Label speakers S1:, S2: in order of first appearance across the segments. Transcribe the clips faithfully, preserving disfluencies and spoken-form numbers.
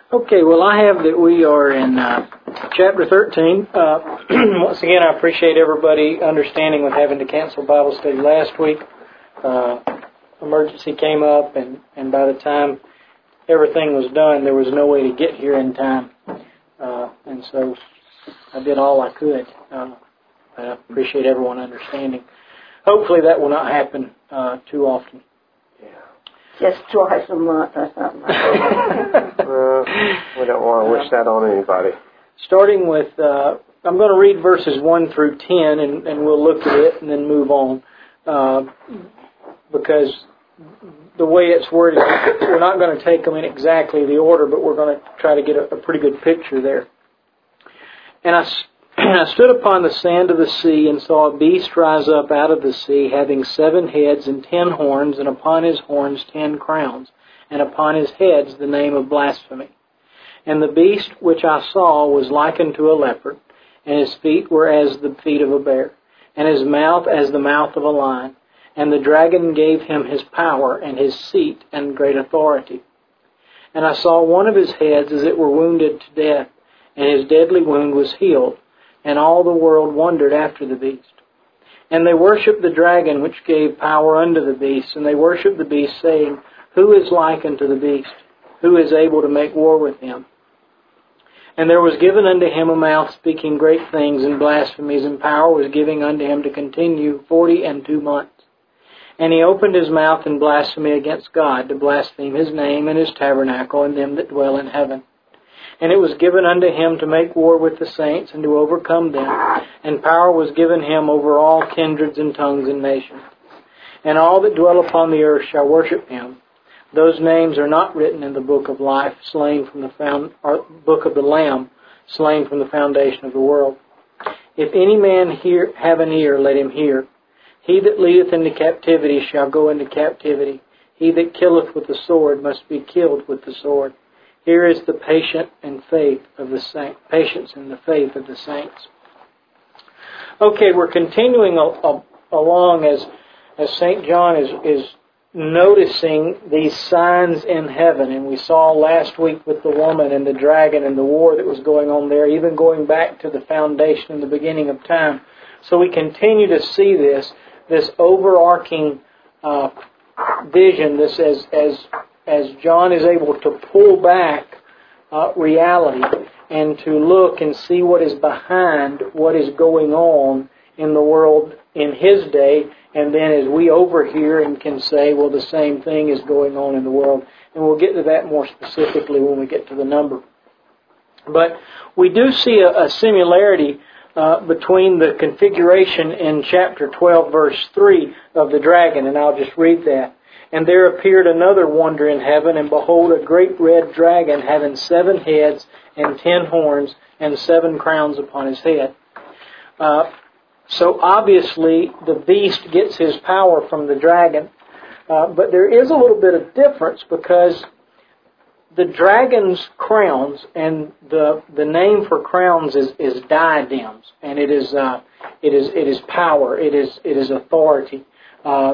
S1: Okay, well, I have that we are in uh, chapter thirteen. Uh, once again, I appreciate everybody understanding with having to cancel Bible study last week. Uh, emergency came up, and, and by the time everything was done, there was no way to get here in time. Uh, and so I did all I could. Uh, I appreciate everyone understanding. Hopefully that will not happen uh, too often.
S2: Just twice a month or something.
S3: uh, we don't want to wish that on anybody.
S1: Starting with, uh, I'm going to read verses one through ten, and, and we'll look at it and then move on. Uh, because the way it's worded, we're not going to take them in exactly the order, but we're going to try to get a, a pretty good picture there. And I, I stood upon the sand of the sea and saw a beast rise up out of the sea, having seven heads and ten horns, and upon his horns ten crowns, and upon his heads the name of blasphemy. And the beast which I saw was like unto a leopard, and his feet were as the feet of a bear, and his mouth as the mouth of a lion. And the dragon gave him his power, and his seat, and great authority. And I saw one of his heads as it were wounded to death, and his deadly wound was healed. And all the world wondered after the beast. And they worshipped the dragon which gave power unto the beast. And they worshipped the beast, saying, Who is like unto the beast? Who is able to make war with him? And there was given unto him a mouth speaking great things and blasphemies, and power was given unto him to continue forty and two months. And he opened his mouth in blasphemy against God, to blaspheme his name and his tabernacle and them that dwell in heaven. And it was given unto him to make war with the saints and to overcome them. And power was given him over all kindreds and tongues and nations. And all that dwell upon the earth shall worship him. Those names are not written in the book of life, slain from the found, or book of the Lamb, slain from the foundation of the world. If any man hear, have an ear, let him hear. He that leadeth into captivity shall go into captivity. He that killeth with the sword must be killed with the sword. Here is the patient and faith of the saint, patience and the faith of the saints. Okay, we're continuing a, a, along as as Saint John is is noticing these signs in heaven, and we saw last week with the woman and the dragon and the war that was going on there, even going back to the foundation in the beginning of time. So we continue to see this this overarching uh, vision. This as as as John is able to pull back uh, reality and to look and see what is behind what is going on in the world in his day, and then as we overhear and can say, well, the same thing is going on in the world. And we'll get to that more specifically when we get to the number. But we do see a, a similarity uh, between the configuration in chapter twelve, verse three of the dragon, and I'll just read that. And there appeared another wonder in heaven, and behold, a great red dragon, having seven heads and ten horns, and seven crowns upon his head. Uh, so obviously, the beast gets his power from the dragon. Uh, but there is a little bit of difference, because the dragon's crowns, and the the name for crowns is, is diadems, and it is uh, it is it is power, it is it is authority. Uh,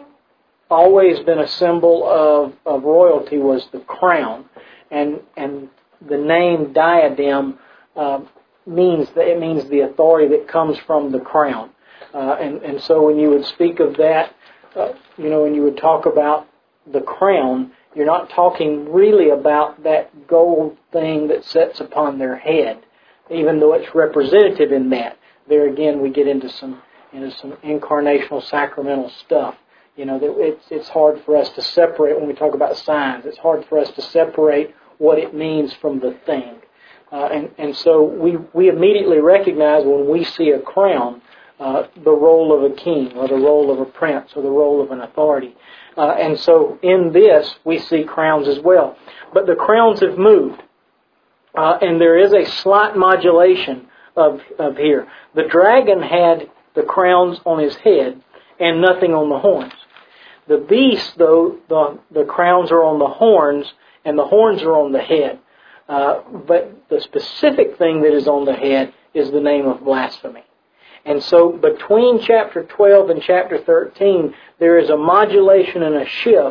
S1: always been a symbol of, of royalty was the crown, and and the name diadem uh, means that it means the authority that comes from the crown, uh, and and so when you would speak of that, uh, you know, when you would talk about the crown, you're not talking really about that gold thing that sits upon their head, even though it's representative in that. There again, we get into some into some incarnational sacramental stuff. You know, it's it's hard for us to separate when we talk about signs. It's hard for us to separate what it means from the thing. Uh, and, and so we, we immediately recognize when we see a crown, uh, the role of a king or the role of a prince or the role of an authority. Uh, and so in this, we see crowns as well. But the crowns have moved. Uh, and there is a slight modulation of, of here. The dragon had the crowns on his head and nothing on the horns. The beast, though, the, the crowns are on the horns and the horns are on the head. Uh, but the specific thing that is on the head is the name of blasphemy. And so between chapter twelve and chapter thirteen, there is a modulation and a shift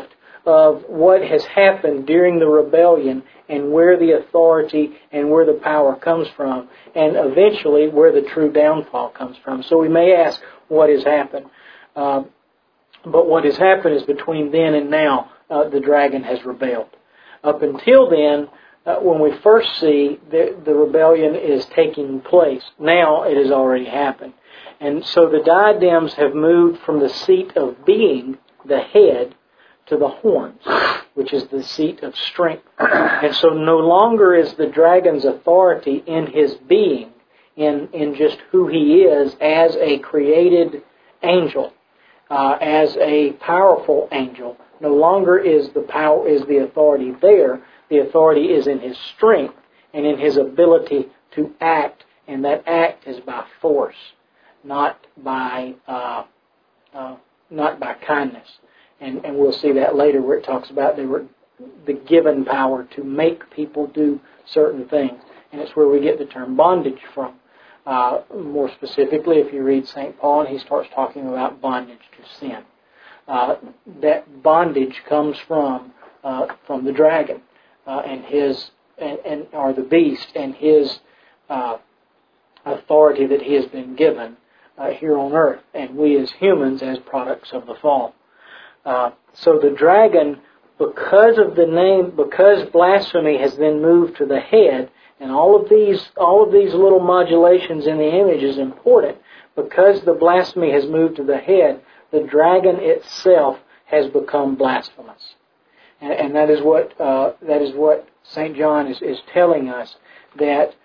S1: of what has happened during the rebellion and where the authority and where the power comes from, and eventually where the true downfall comes from. So we may ask, what has happened? Uh, but what has happened is between then and now, uh, the dragon has rebelled. Up until then, uh, when we first see the, the rebellion is taking place, now it has already happened. And so the diadems have moved from the seat of being, the head, to the horns, which is the seat of strength. And so no longer is the dragon's authority in his being, in, in just who he is as a created angel, uh, as a powerful angel. No longer is the power, is the authority there. The authority is in his strength and in his ability to act, and that act is by force, not by uh, uh, not by kindness. And, and we'll see that later where it talks about they were the given power to make people do certain things. And it's where we get the term bondage from. Uh, more specifically, if you read Saint Paul, and he starts talking about bondage to sin. Uh, that bondage comes from uh, from the dragon uh, and his and, and or the beast and his uh, authority that he has been given uh, here on earth, and we as humans as products of the fall. Uh, so the dragon, because of the name, because blasphemy has then moved to the head, and all of these, all of these little modulations in the image is important. Because the blasphemy has moved to the head, the dragon itself has become blasphemous, and, and that is what uh, that is what Saint John is, is telling us, that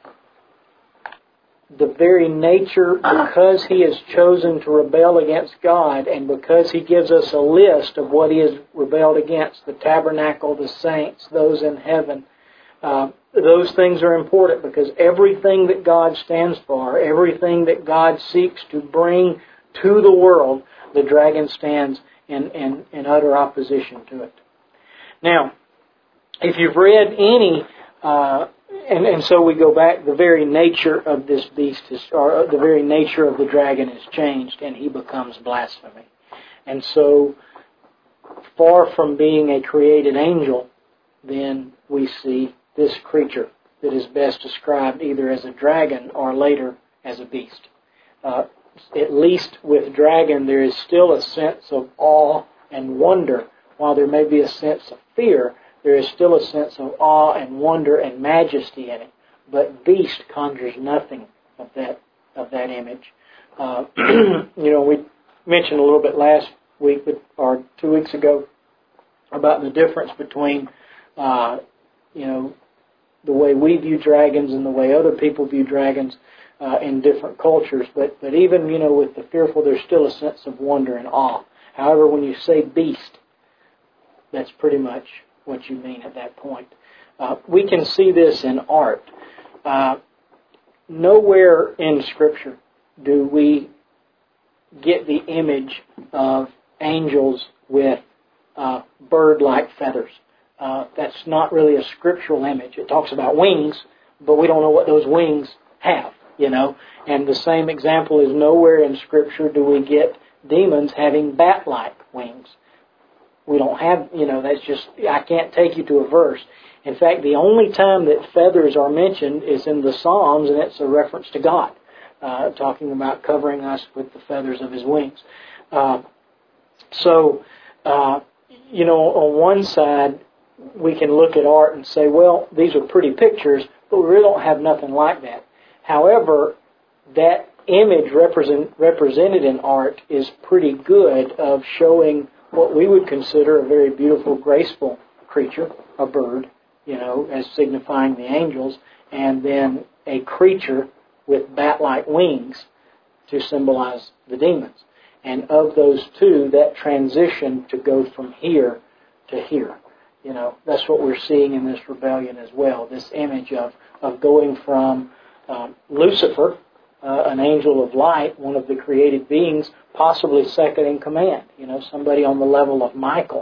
S1: the very nature, because he has chosen to rebel against God, and because he gives us a list of what he has rebelled against, the tabernacle, the saints, those in heaven, uh, those things are important, because everything that God stands for, everything that God seeks to bring to the world, the dragon stands in, in, in utter opposition to it. Now, if you've read any... Uh, And, and so we go back, the very nature of this beast is, or the very nature of the dragon is changed, and he becomes blasphemy. And so, far from being a created angel, then we see this creature that is best described either as a dragon or later as a beast. Uh, at least with dragon, there is still a sense of awe and wonder. While there may be a sense of fear, there is still a sense of awe and wonder and majesty in it. But beast conjures nothing of that of that image. Uh, you know, we mentioned a little bit last week, or two weeks ago, about the difference between, uh, you know, the way we view dragons and the way other people view dragons uh, in different cultures. But but even, you know, with the fearful, there's still a sense of wonder and awe. However, when you say beast, that's pretty much what you mean at that point. Uh, we can see this in art. Uh, nowhere in Scripture do we get the image of angels with uh, bird-like feathers. Uh, that's not really a scriptural image. It talks about wings, but we don't know what those wings have, you know. And the same example is nowhere in Scripture do we get demons having bat-like wings. We don't have, you know, that's just, I can't take you to a verse. In fact, the only time that feathers are mentioned is in the Psalms, and it's a reference to God, uh, talking about covering us with the feathers of His wings. Uh, so, uh, you know, on one side, we can look at art and say, well, these are pretty pictures, but we really don't have nothing like that. However, that image represent, represented in art is pretty good of showing what we would consider a very beautiful, graceful creature, a bird, you know, as signifying the angels, and then a creature with bat-like wings to symbolize the demons. And of those two, that transition to go from here to here. You know, that's what we're seeing in this rebellion as well, this image of, of going from um, Lucifer, Uh, an angel of light, one of the created beings, possibly second in command, you know, somebody on the level of Michael,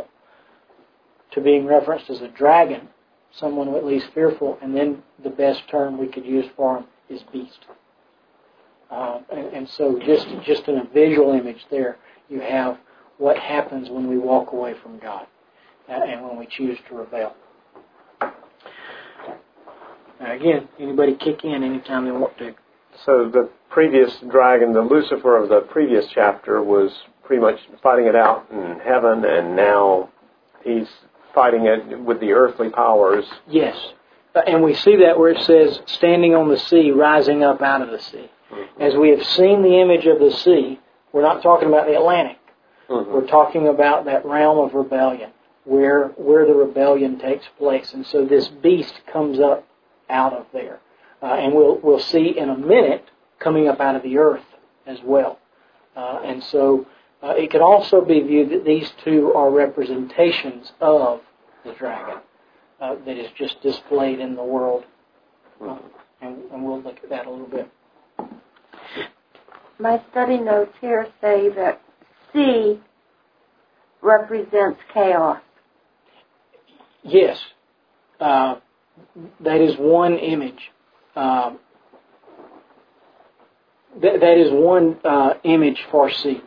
S1: to being referenced as a dragon, someone at least fearful, and then the best term we could use for him is beast. Uh, and, and so just, just in a visual image there, you have what happens when we walk away from God. uh, and when we choose to rebel. Now again, anybody kick in anytime they want to.
S3: So the previous dragon, the Lucifer of the previous chapter, was pretty much fighting it out in heaven, and now he's fighting it with the earthly powers.
S1: Yes. Uh, and we see that where it says, standing on the sea, rising up out of the sea. Mm-hmm. As we have seen the image of the sea, we're not talking about the Atlantic. Mm-hmm. We're talking about that realm of rebellion, where where the rebellion takes place. And so this beast comes up out of there. Uh, and we'll we'll see in a minute coming up out of the earth as well. Uh, and so uh, it can also be viewed that these two are representations of the dragon uh, that is just displayed in the world. Uh, and, and we'll look at that a little bit.
S2: My study notes here say that C represents chaos.
S1: Yes. Uh, that is one image. Um, th- that is one uh, image for C.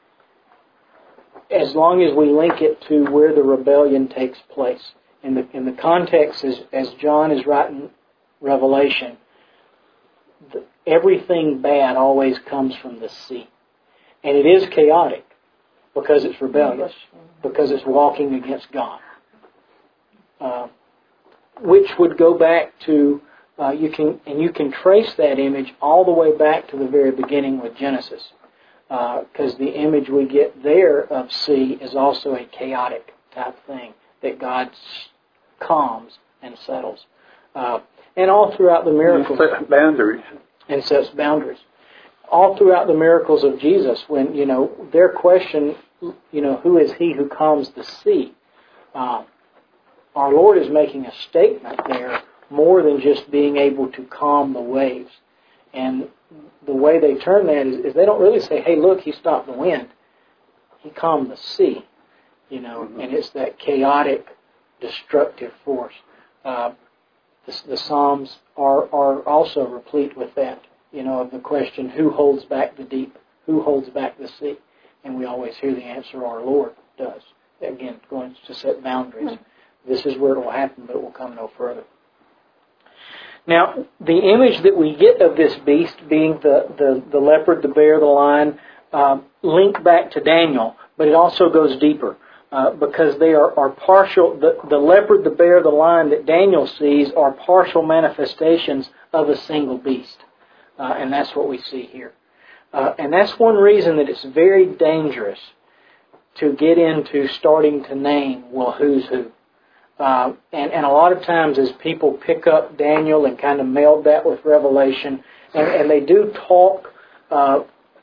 S1: As long as we link it to where the rebellion takes place. In the in the context, as, as John is writing Revelation, the, everything bad always comes from the sea. And it is chaotic because it's rebellious, because it's walking against God. Uh, which would go back to Uh, you can and you can trace that image all the way back to the very beginning with Genesis, because uh, the image we get there of sea is also a chaotic type thing that God calms and settles, uh, and all throughout the miracles
S4: and sets boundaries
S1: and sets boundaries. All throughout the miracles of Jesus, when you know their question, you know, who is he who calms the sea? Uh, our Lord is making a statement there. More than just being able to calm the waves. And the way they turn that is, is they don't really say, hey, look, he stopped the wind. He calmed the sea. You know, mm-hmm. And it's that chaotic, destructive force. Uh, the, the Psalms are, are also replete with that, you know, of the question, who holds back the deep? Who holds back the sea? And we always hear the answer, our Lord does. Again, going to set boundaries. Mm-hmm. This is where it will happen, but it will come no further. Now, the image that we get of this beast, being the, the, the leopard, the bear, the lion, uh, link back to Daniel, but it also goes deeper uh, because they are, are partial. The, the leopard, the bear, the lion that Daniel sees are partial manifestations of a single beast. Uh, and that's what we see here. Uh, and that's one reason that it's very dangerous to get into starting to name, well, who's who. Uh, and, and a lot of times as people pick up Daniel and kind of meld that with Revelation, and, and they do talk uh,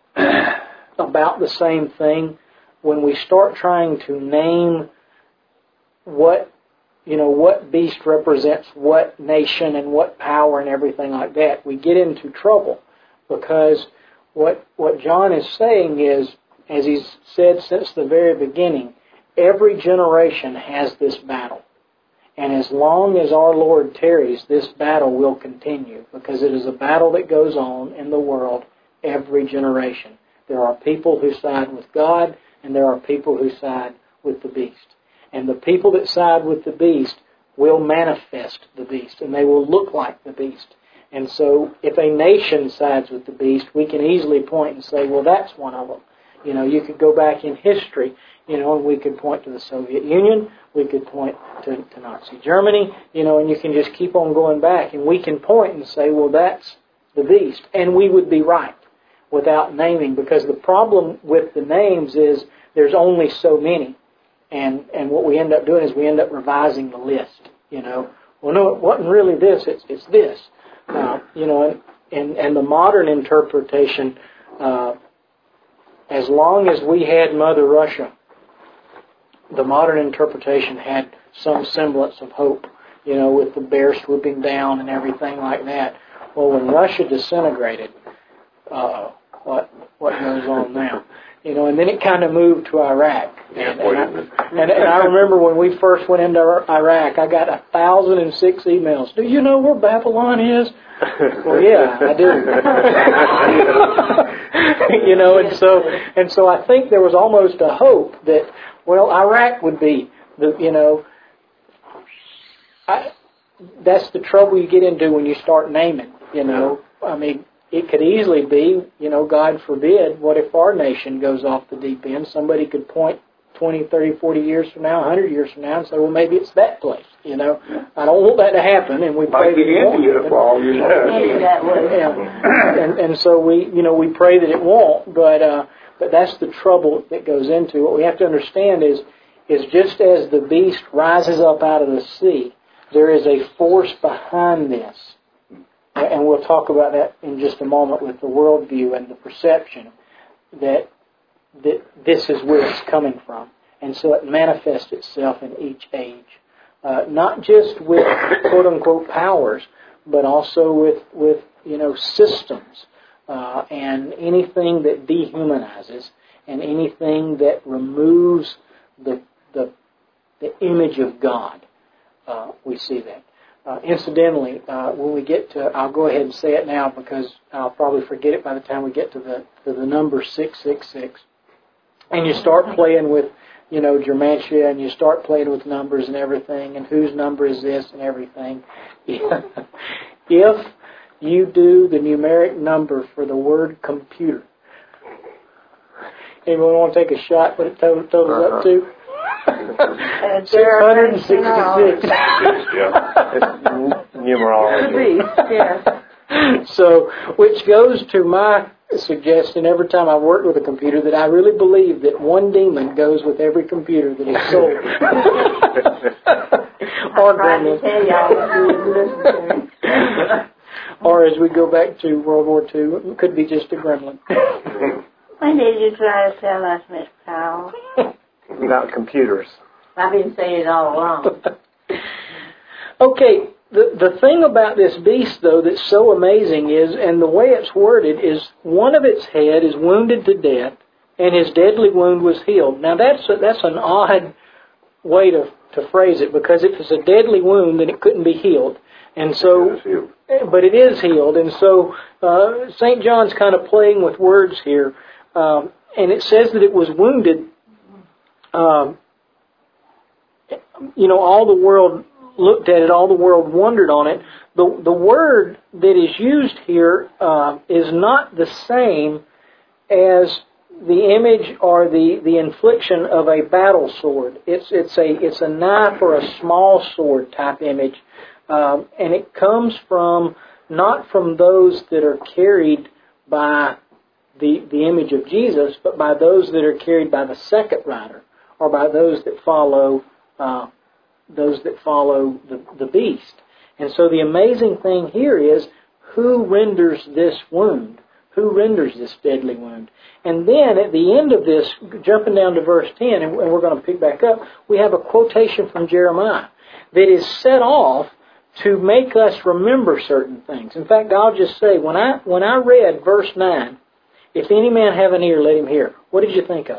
S1: about the same thing, when we start trying to name what, you know, what beast represents what nation and what power and everything like that, we get into trouble. Because what, what John is saying is, as he's said since the very beginning, every generation has this battle. And as long as our Lord tarries, this battle will continue, because it is a battle that goes on in the world every generation. There are people who side with God, and there are people who side with the beast. And the people that side with the beast will manifest the beast, and they will look like the beast. And so if a nation sides with the beast, we can easily point and say, well, that's one of them. You know, you could go back in history, you know, and we could point to the Soviet Union, we could point to, to Nazi Germany, you know, and you can just keep on going back. And we can point and say, well, that's the beast. And we would be right without naming, because the problem with the names is there's only so many. And and what we end up doing is we end up revising the list, you know. Well, no, it wasn't really this, it's, it's this. Uh, you know, and, and, and the modern interpretation, uh, as long as we had Mother Russia, the modern interpretation had some semblance of hope, you know, with the bear swooping down and everything like that. Well, when Russia disintegrated, uh, what what goes on now? You know, and then it kind of moved to Iraq.
S4: Yeah,
S1: and, and, I, and, and I remember when we first went into Iraq, I got a thousand and six emails. Do you know where Babylon is? Well, yeah, I do. You know, and so and so I think there was almost a hope that, well, Iraq would be The, you know, I, that's the trouble you get into when you start naming, you know. I mean, it could easily be, you know, God forbid, what if our nation goes off the deep end? Somebody could point twenty, thirty, forty years from now, one hundred years from now and say, well, maybe it's that place, you know. I don't want that to happen, and we pray
S4: Like the India
S1: it
S4: fall, you know.
S2: that way.
S1: Yeah. And, and so we, you know, we pray that it won't, but, uh, but that's the trouble that goes into. What we have to understand is, is just as the beast rises up out of the sea, there is a force behind this. And we'll talk about that in just a moment with the worldview and the perception that that this is where it's coming from. And so it manifests itself in each age. Uh, not just with quote-unquote powers, but also with, with you know, systems uh, and anything that dehumanizes and anything that removes the, the, the image of God. Uh, we see that. Uh, incidentally, uh, when we get to, I'll go ahead and say it now because I'll probably forget it by the time we get to the to the number six six six. And you start playing with, you know, Germantia, and you start playing with numbers and everything, and whose number is this and everything. If you do the numeric number for the word computer, anyone want to take a shot what it totals uh-huh. up to? six hundred sixty-six.
S3: Yeah. It's numerology.
S2: Yeah.
S1: So, which goes to my suggestion every time I've worked with a computer that I really believe that one demon goes with every computer that is sold. Or gremlin. Or as we go back to World War Two, it could be just a gremlin.
S2: When did you try to tell us, Miss Powell?
S3: About computers.
S2: I've been saying it all along.
S1: Okay, the the thing about this beast, though, that's so amazing is, and the way it's worded, is one of its head is wounded to death, and his deadly wound was healed. Now, that's a, that's an odd way to, to phrase it, because if it's a deadly wound, then it couldn't be healed. And so, but it is healed. And so, uh, Saint John's kind of playing with words here. Um, and it says that it was wounded. Um, you know, all the world looked at it, all the world wondered on it. The the word that is used here uh, is not the same as the image or the, the infliction of a battle sword. It's it's a it's a knife or a small sword type image, um, and it comes from not from those that are carried by the the image of Jesus, but by those that are carried by the second rider, or by those that follow uh, those that follow the, the beast. And so the amazing thing here is who renders this wound? Who renders this deadly wound? And then at the end of this, jumping down to verse ten, and we're going to pick back up, we have a quotation from Jeremiah that is set off to make us remember certain things. In fact, I'll just say, when I when I read verse nine, if any man have an ear, let him hear. What did you think of?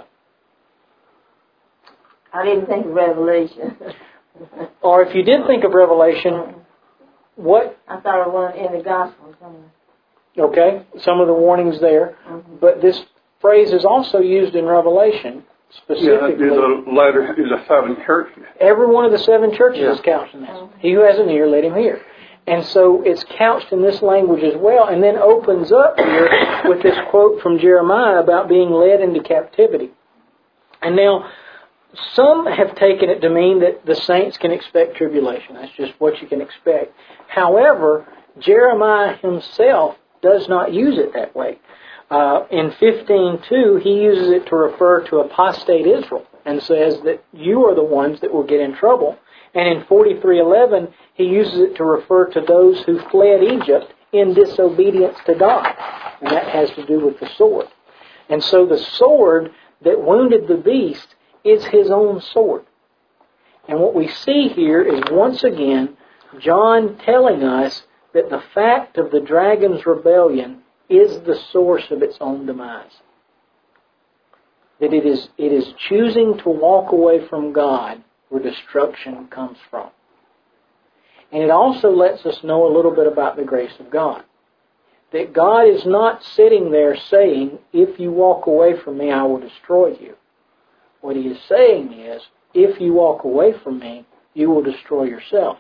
S2: I didn't think of Revelation.
S1: Or if you did think of Revelation, what?
S2: I thought of one in the Gospel somewhere.
S1: Okay, some of the warnings there. Mm-hmm. But this phrase is also used in Revelation specifically.
S4: Yeah, is a letter, is a seven churches.
S1: Every one of the seven churches
S3: yeah.
S1: is couched in this. Mm-hmm. He who has an ear, let him hear. And so it's couched in this language as well, and then opens up here with this quote from Jeremiah about being led into captivity. And now, some have taken it to mean that the saints can expect tribulation. That's just what you can expect. However, Jeremiah himself does not use it that way. Uh, in fifteen two, he uses it to refer to apostate Israel and says that you are the ones that will get in trouble. And in forty-three eleven, he uses it to refer to those who fled Egypt in disobedience to God. And that has to do with the sword. And so the sword that wounded the beast is his own sword. And what we see here is once again John telling us that the fact of the dragon's rebellion is the source of its own demise. That it is it is choosing to walk away from God where destruction comes from. And it also lets us know a little bit about the grace of God. That God is not sitting there saying, if you walk away from me, I will destroy you. What he is saying is, if you walk away from me, you will destroy yourself.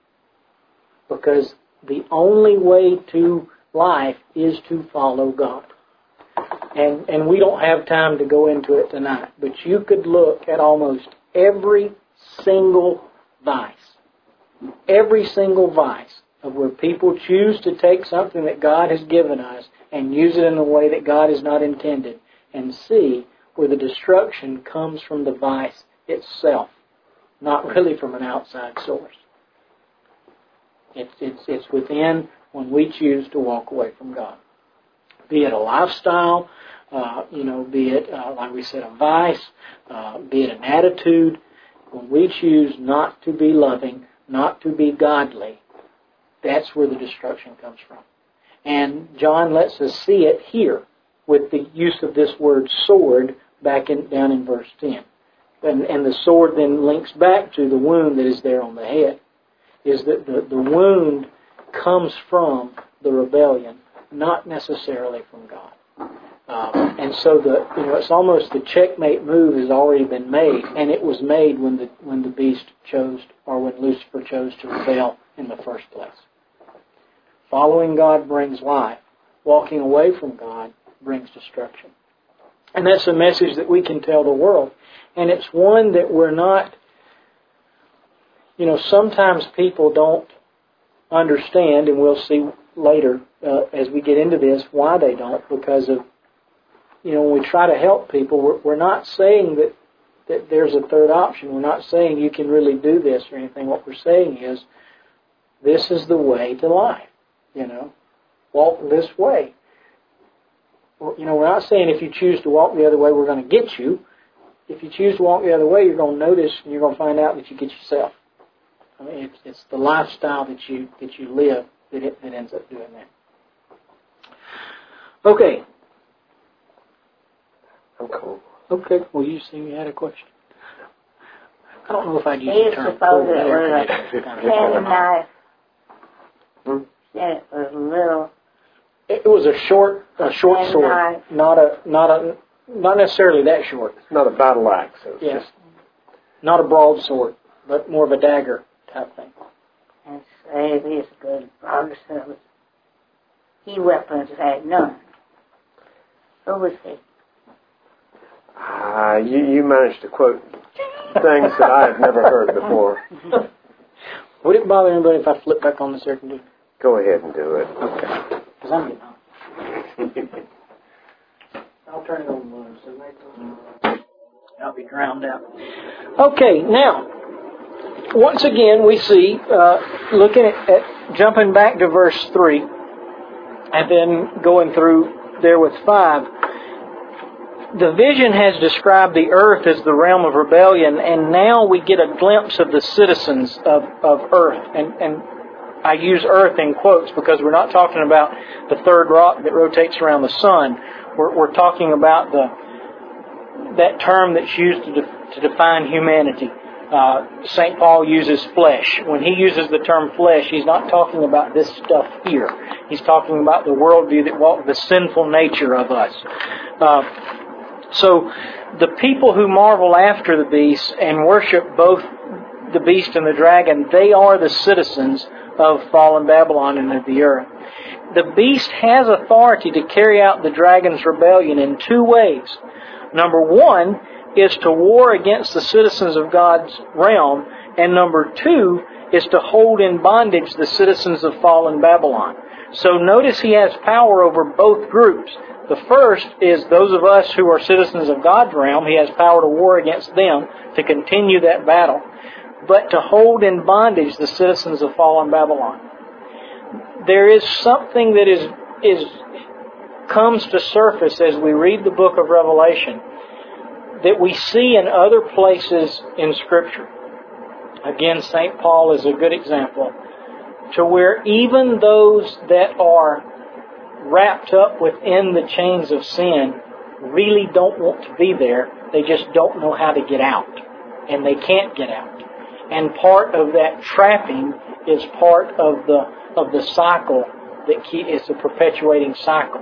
S1: Because the only way to life is to follow God. And and we don't have time to go into it tonight, but you could look at almost every single vice, every single vice of where people choose to take something that God has given us and use it in a way that God has not intended, and see where the destruction comes from the vice itself, not really from an outside source. It's, it's, it's within when we choose to walk away from God. Be it a lifestyle, uh, you know, be it, uh, like we said, a vice, uh, be it an attitude. When we choose not to be loving, not to be godly, that's where the destruction comes from. And John lets us see it here with the use of this word sword back in, down in verse ten. And, and the sword then links back to the wound that is there on the head. Is that the, the wound comes from the rebellion, not necessarily from God. Um, and so the you know it's almost the checkmate move has already been made, and it was made when the when the beast chose, or when Lucifer chose to rebel in the first place. Following God brings life. Walking away from God brings destruction. And that's a message that we can tell the world. And it's one that we're not, you know, sometimes people don't understand, and we'll see later uh, as we get into this why they don't, because of, you know, when we try to help people, we're, we're not saying that, that there's a third option. We're not saying you can really do this or anything. What we're saying is this is the way to life, you know. Walk this way. You know, we're not saying if you choose to walk the other way, we're going to get you. If you choose to walk the other way, you're going to notice and you're going to find out that you get yourself. I mean, it's, it's the lifestyle that you that you live that it that ends up doing that. Okay.
S3: I'm cool.
S1: Okay. Well, you see, you had a question. I don't know if I'd use
S2: He
S1: the
S2: used
S1: term
S2: to suppose
S1: cool
S2: it
S1: there.
S2: was a Shannon knife.
S3: Hmm?
S2: Said it was little.
S1: It was a short, a short
S2: And
S1: sword,
S2: knife.
S1: not a, not a, not necessarily that short.
S3: It's not a battle axe. It's
S1: Yeah.
S3: just
S1: Not a broadsword, but more of a dagger type thing.
S2: And say this good father said he weapons had none. Who was he?
S3: uh, you you managed to quote things that I have never heard before.
S1: Would it bother anybody if I flip back on this air conditioner?
S3: Go ahead and do it.
S1: Okay. Because I'm getting hot. I'll turn it on low, so maybe I'll be drowned out. Okay, now, once again we see, uh, looking at, at, jumping back to verse three, and then going through there with five, the vision has described the earth as the realm of rebellion, and now we get a glimpse of the citizens of, of earth. And, and I use earth in quotes because we're not talking about the third rock that rotates around the sun. We're, we're talking about the that term that's used to, de- to define humanity. Uh, Saint Paul uses flesh. When he uses the term flesh, he's not talking about this stuff here. He's talking about the worldview that walks the sinful nature of us. Uh, so the people who marvel after the beast and worship both the beast and the dragon, they are the citizens of fallen Babylon and of the earth. The beast has authority to carry out the dragon's rebellion in two ways. Number one is to war against the citizens of God's realm, and number two is to hold in bondage the citizens of fallen Babylon. So notice he has power over both groups. The first is those of us who are citizens of God's realm. He has power to war against them, to continue that battle, but to hold in bondage the citizens of fallen Babylon. There is something that is is comes to surface as we read the book of Revelation that we see in other places in Scripture. Again, Saint Paul is a good example, to where even those that are wrapped up within the chains of sin really don't want to be there. They just don't know how to get out, and they can't get out. And part of that trapping is part of the of the cycle that keep, it's a perpetuating cycle.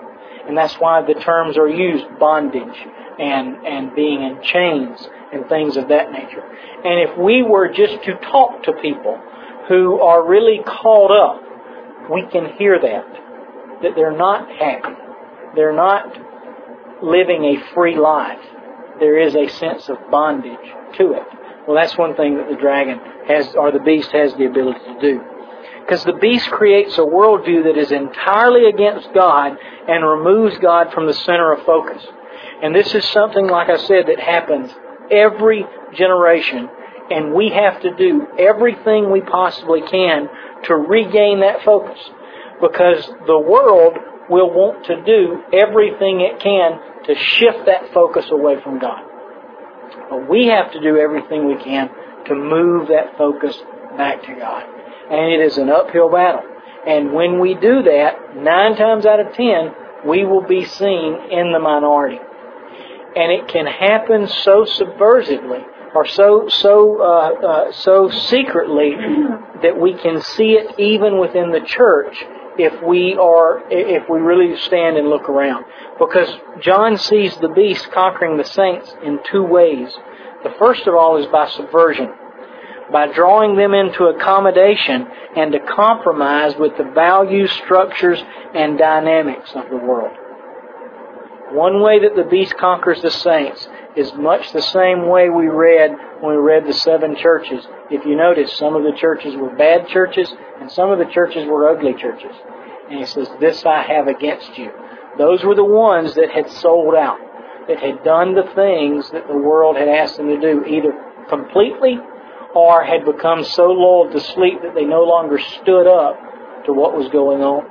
S1: And that's why the terms are used, bondage and, and being in chains and things of that nature. And if we were just to talk to people who are really caught up, we can hear that, that they're not happy. They're not living a free life. There is a sense of bondage to it. Well, that's one thing that the dragon has, or the beast has the ability to do. Because the beast creates a worldview that is entirely against God and removes God from the center of focus. And this is something, like I said, that happens every generation. And we have to do everything we possibly can to regain that focus. Because the world will want to do everything it can to shift that focus away from God. But we have to do everything we can to move that focus back to God. And it is an uphill battle. And when we do that, nine times out of ten, we will be seen in the minority. And it can happen so subversively, or so so uh, uh, so secretly, that we can see it even within the church if we are if we really stand and look around. Because John sees the beast conquering the saints in two ways. The first of all is by subversion, by drawing them into accommodation and to compromise with the values, structures, and dynamics of the world. One way that the beast conquers the saints is much the same way we read when we read the seven churches. If you notice, some of the churches were bad churches and some of the churches were ugly churches. And he says, "This I have against you." Those were the ones that had sold out, that had done the things that the world had asked them to do, either completely or had become so lulled to sleep that they no longer stood up to what was going on.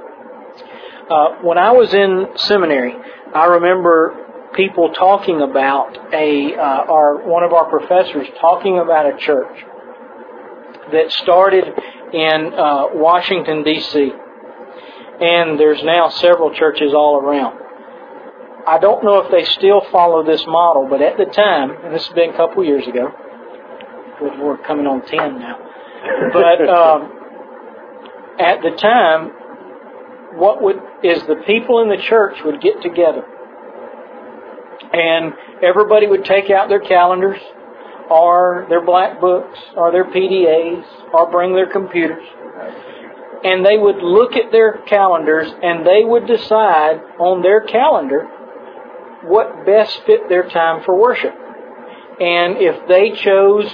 S1: Uh, when I was in seminary, I remember people talking about a, uh, or one of our professors talking about a church that started in uh, Washington, D C And there's now several churches all around. I don't know if they still follow this model, but at the time, and this has been a couple years ago, we're coming on ten now, but um, at the time, what would is the people in the church would get together, and everybody would take out their calendars, or their black books, or their P D As, or bring their computers, and they would look at their calendars, and they would decide on their calendar what best fit their time for worship. And if they chose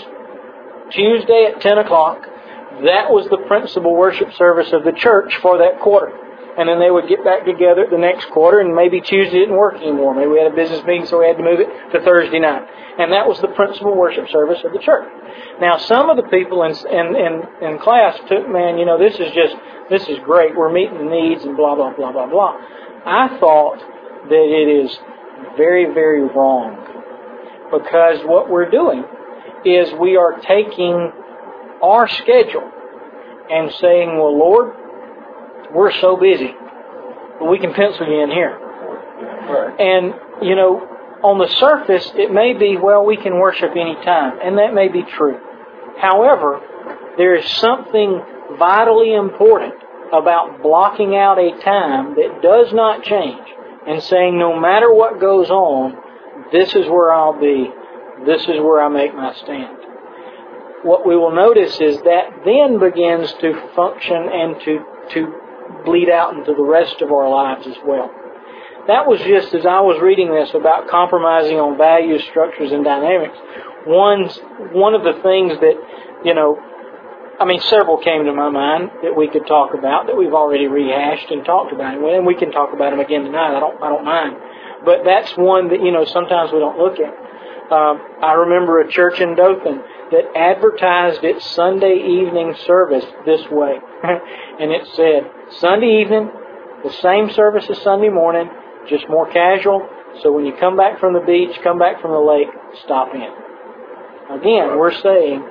S1: Tuesday at ten o'clock, that was the principal worship service of the church for that quarter. And then they would get back together the next quarter, and maybe Tuesday didn't work anymore. Maybe we had a business meeting, so we had to move it to Thursday night. And that was the principal worship service of the church. Now, some of the people in in, in, in class took, man, you know, this is just, this is great. We're meeting the needs and blah, blah, blah, blah, blah. I thought that it is very, very wrong. Because what we're doing is we are taking our schedule and saying, well, Lord, we're so busy, but we can pencil you in here. And, you know, on the surface, it may be, well, we can worship any time, and that may be true. However, there is something vitally important about blocking out a time that does not change and saying, no matter what goes on, this is where I'll be, this is where I make my stand. What we will notice is that then begins to function and to, to bleed out into the rest of our lives as well. That was just as I was reading this about compromising on values, structures, and dynamics. One's, one of the things that, you know, I mean, several came to my mind that we could talk about that we've already rehashed and talked about, and we can talk about them again tonight. I don't, I don't mind. But that's one that, you know, sometimes we don't look at. Um, I remember a church in Dothan that advertised its Sunday evening service this way. And it said, Sunday evening, the same service as Sunday morning, just more casual. So when you come back from the beach, come back from the lake, stop in. Again, we're saying,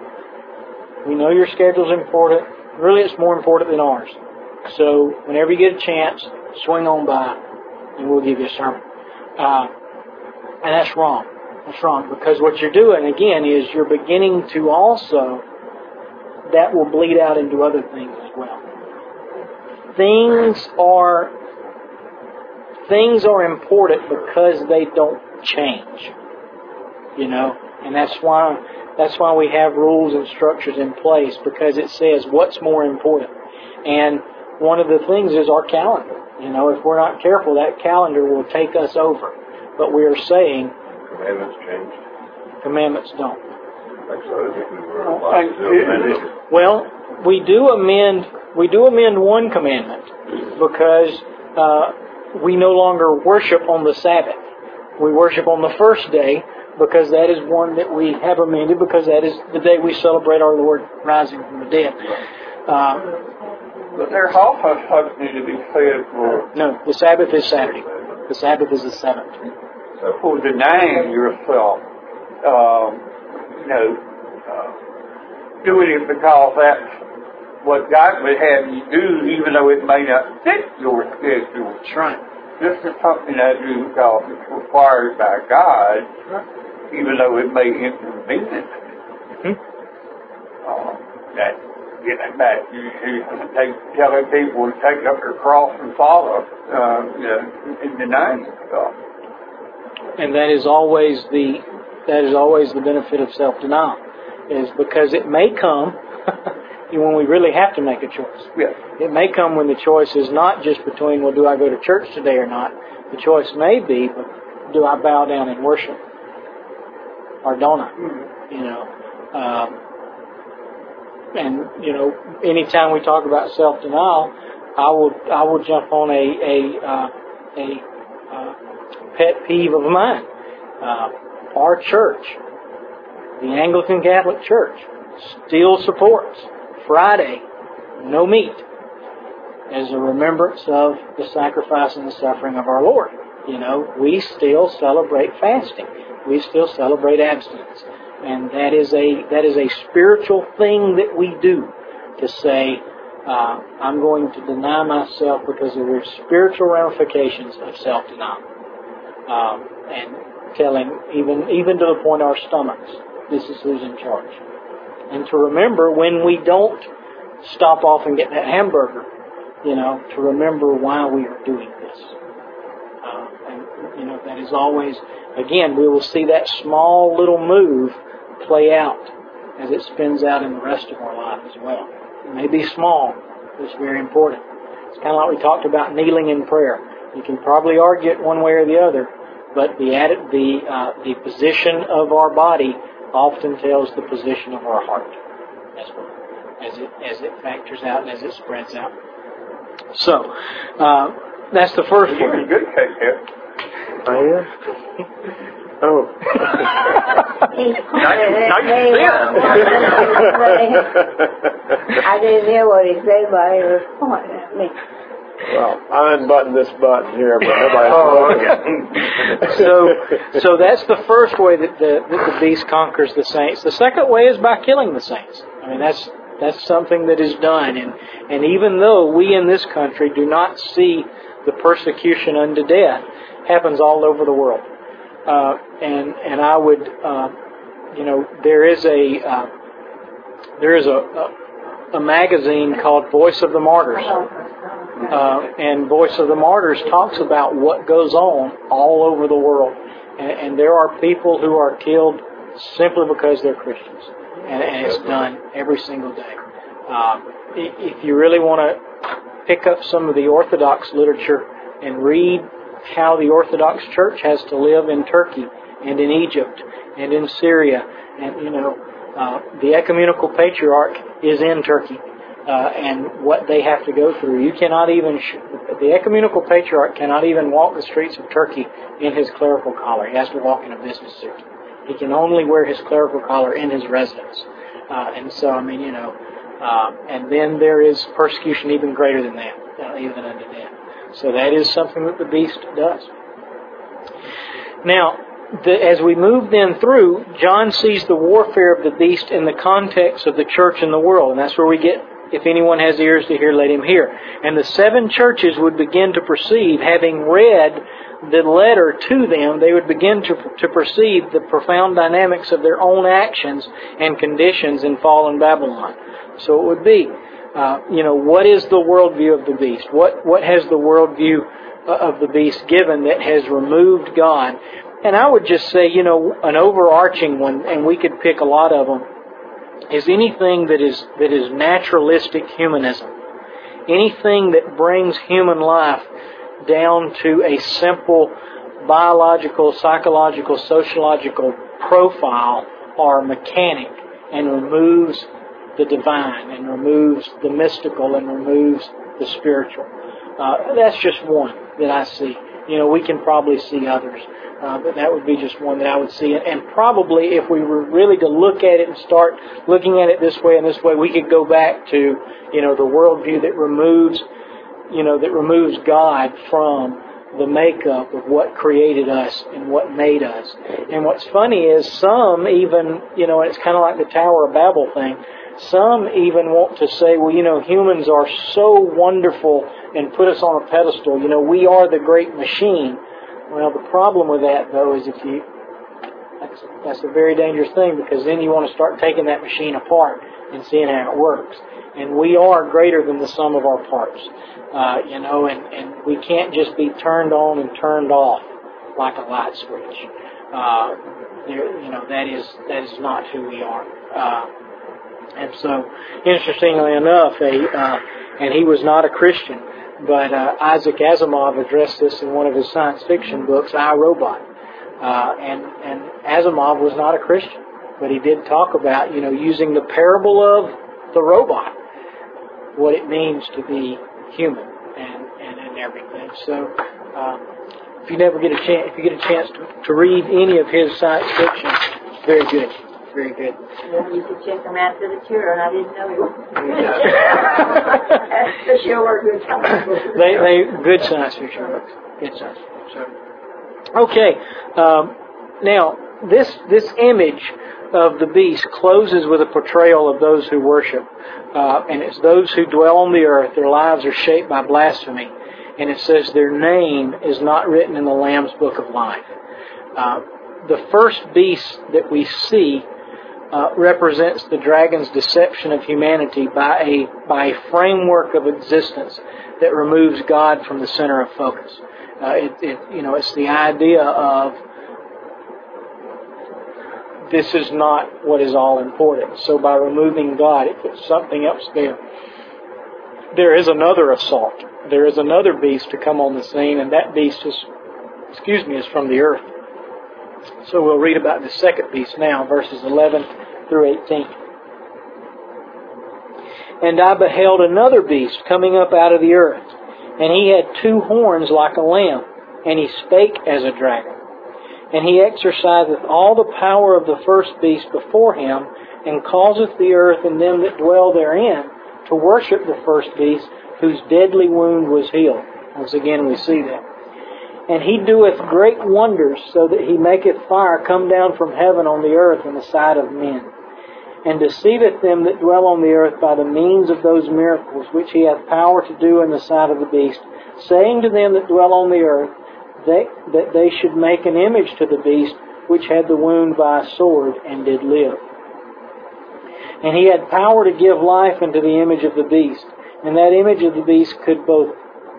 S1: we know your schedule's important. Really, it's more important than ours. So whenever you get a chance, swing on by, and we'll give you a sermon. Uh, and that's wrong. That's wrong, because what you're doing, again, is you're beginning to also, that will bleed out into other things as well. Things are things are important because they don't change. You know, and that's why that's why we have rules and structures in place, because it says what's more important. And one of the things is our calendar. You know, if we're not careful, that calendar will take us over. But we are saying
S3: Commandments changed.
S1: Commandments don't.
S3: Like so, if we were alive still,
S1: well, we do amend we do amend one commandment because uh, we no longer worship on the Sabbath. We worship on the first day because that is one that we have amended, because that is the day we celebrate our Lord rising from the dead. Uh,
S4: But there's also something to be said for,
S1: no, the Sabbath is Saturday. The Sabbath is the seventh.
S4: for denying yourself, um, you know, uh, doing it because that's what God would have you do, even though it may not fit your schedule.
S1: That's right.
S4: This is something I do because it's required by God, even though it may inconvenience me.
S1: Mm-hmm.
S4: Uh, that getting back, you, you take, telling people to take up their cross and follow, uh, you know, and denying yourself.
S1: And that is always the that is always the benefit of self-denial, is because it may come when we really have to make a choice.
S4: Yes.
S1: It may come when the choice is not just between, well, do I go to church today or not? The choice may be, but do I bow down and worship, or don't I? Mm-hmm. You know, um, and you know, anytime we talk about self-denial, I will I will jump on a a uh, a uh, pet peeve of mine. Uh, our church, the Anglican Catholic Church, still supports Friday no meat as a remembrance of the sacrifice and the suffering of our Lord. You know, we still celebrate fasting. We still celebrate abstinence. And that is a that is a spiritual thing that we do, to say, uh, I'm going to deny myself because there are spiritual ramifications of self-denial. Um, and telling, even even to the point of our stomachs, this is who's in charge. And to remember when we don't stop off and get that hamburger, you know, to remember why we are doing this. Uh, and, you know, that is always, again, we will see that small little move play out as it spins out in the rest of our life as well. It may be small, but it's very important. It's kind of like we talked about kneeling in prayer. You can probably argue it one way or the other, but the the uh, the position of our body often tells the position of our heart as well, as it as it factors out and as it spreads out. So uh, that's the first
S4: You're
S1: one.
S4: in good shape here.
S3: I am. Oh.
S2: I didn't hear what he said, but he was pointing at me.
S3: Well, I unbuttoned this button here, but nobody.
S1: Oh, okay. so, so that's the first way that the that the beast conquers the saints. The second way is by killing the saints. I mean, that's that's something that is done, and and even though we in this country do not see the persecution unto death, happens all over the world. Uh, and and I would, uh, you know, there is a uh, there is a, a a magazine called Voice of the Martyrs. Uh, and Voice of the Martyrs talks about what goes on all over the world. And, and there are people who are killed simply because they're Christians. And, and it's done every single day. Uh, if you really want to pick up some of the Orthodox literature and read how the Orthodox Church has to live in Turkey and in Egypt and in Syria, and, you know, uh, the Ecumenical Patriarch is in Turkey. Uh, and what they have to go through. You cannot even, sh- the Ecumenical Patriarch cannot even walk the streets of Turkey in his clerical collar. He has to walk in a business suit. He can only wear his clerical collar in his residence. Uh, and so, I mean, you know, uh, and then there is persecution even greater than that, uh, even unto death. So that is something that the beast does. Now, the, as we move then through, John sees the warfare of the beast in the context of the church and the world. And that's where we get, if anyone has ears to hear, let him hear. And the seven churches would begin to perceive, having read the letter to them, they would begin to, to perceive the profound dynamics of their own actions and conditions in fallen Babylon. So it would be, uh, you know, what is the worldview of the beast? What what has the worldview of the beast given that has removed God. And I would just say, you know, an overarching one, and we could pick a lot of them, is anything that is that is naturalistic humanism. Anything that brings human life down to a simple biological, psychological, sociological profile or mechanic and removes the divine and removes the mystical and removes the spiritual. Uh, that's just one that I see. You know, we can probably see others. Uh, but that would be just one that I would see. And probably if we were really to look at it and start looking at it this way and this way, we could go back to, you know, the worldview that removes, you know, that removes God from the makeup of what created us and what made us. And what's funny is some even, you know, it's kind of like the Tower of Babel thing, some even want to say, well, you know, humans are so wonderful and put us on a pedestal. You know, we are the great machine. Well, the problem with that, though, is if you, that's, that's a very dangerous thing, because then you want to start taking that machine apart and seeing how it works. And we are greater than the sum of our parts, uh, you know, and, and we can't just be turned on and turned off like a light switch. Uh, there, you know, that is that is not who we are. Uh, and so, interestingly enough, a uh, and he was not a Christian. But uh, Isaac Asimov addressed this in one of his science fiction books, I, Robot. Uh, and, and Asimov was not a Christian, but he did talk about, you know, using the parable of the robot, what it means to be human and, and, and everything. So um, if you never get a chance, if you get a chance to, to read any of his science fiction, it's very good. Very good.
S2: Yeah, you could check them after the tour, and I didn't know you. That's sure were good science books.
S1: They, they, good science fiction books. Good science fiction. So, okay. Um, now, this this image of the beast closes with a portrayal of those who worship, uh, and it's those who dwell on the earth. Their lives are shaped by blasphemy, and it says their name is not written in the Lamb's Book of Life. Uh, the first beast that we see Uh, represents the dragon's deception of humanity by a by a framework of existence that removes God from the center of focus. Uh, it, it, you know, it's the idea of this is not what is all important. So by removing God, it puts something else there. There is another assault. There is another beast to come on the scene, and that beast is, excuse me, is from the earth. So we'll read about the second beast now, verses eleven through eighteen. And I beheld another beast coming up out of the earth, and he had two horns like a lamb, and he spake as a dragon. And he exerciseth all the power of the first beast before him, and causeth the earth and them that dwell therein to worship the first beast, whose deadly wound was healed. Once again we see that. And he doeth great wonders, so that he maketh fire come down from heaven on the earth in the sight of men, and deceiveth them that dwell on the earth by the means of those miracles which he hath power to do in the sight of the beast, saying to them that dwell on the earth they, that they should make an image to the beast which had the wound by a sword and did live. And he had power to give life unto the image of the beast, and that image of the beast could both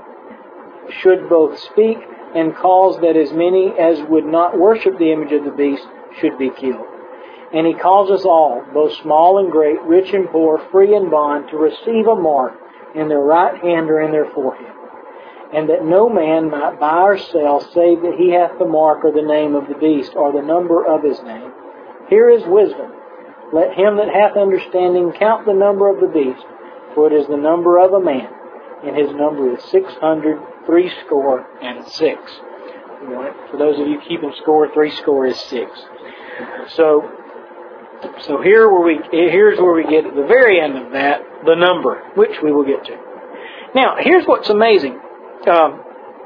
S1: should both speak and cause that as many as would not worship the image of the beast should be killed. And he calls us all, both small and great, rich and poor, free and bond, to receive a mark in their right hand or in their forehead, and that no man might buy or sell save that he hath the mark or the name of the beast or the number of his name. Here is wisdom. Let him that hath understanding count the number of the beast, for it is the number of a man, and his number is six hundred three score and six. For those of you keeping score, three score is six. So, so here where we here's where we get at the very end of that, the number, which we will get to. Now, here's what's amazing. Um,